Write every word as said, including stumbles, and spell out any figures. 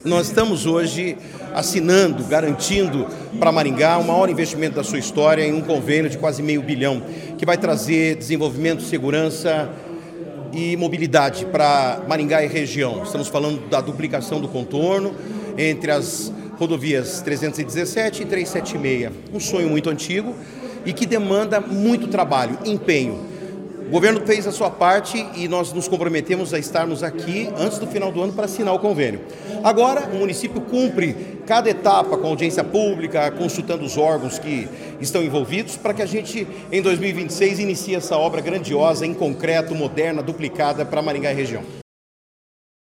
Nós estamos hoje assinando, garantindo para Maringá o maior investimento da sua história em um convênio de quase meio bilhão, que vai trazer desenvolvimento, segurança e mobilidade para Maringá e região. Estamos falando da duplicação do contorno entre as rodovias trezentos e dezessete e trezentos e setenta e seis. Um sonho muito antigo e que demanda muito trabalho, empenho. O governo fez a sua parte e nós nos comprometemos a estarmos aqui antes do final do ano para assinar o convênio. Agora, o município cumpre cada etapa com audiência pública, consultando os órgãos que estão envolvidos, para que a gente, em dois mil e vinte e seis, inicie essa obra grandiosa, em concreto, moderna, duplicada para Maringá e região.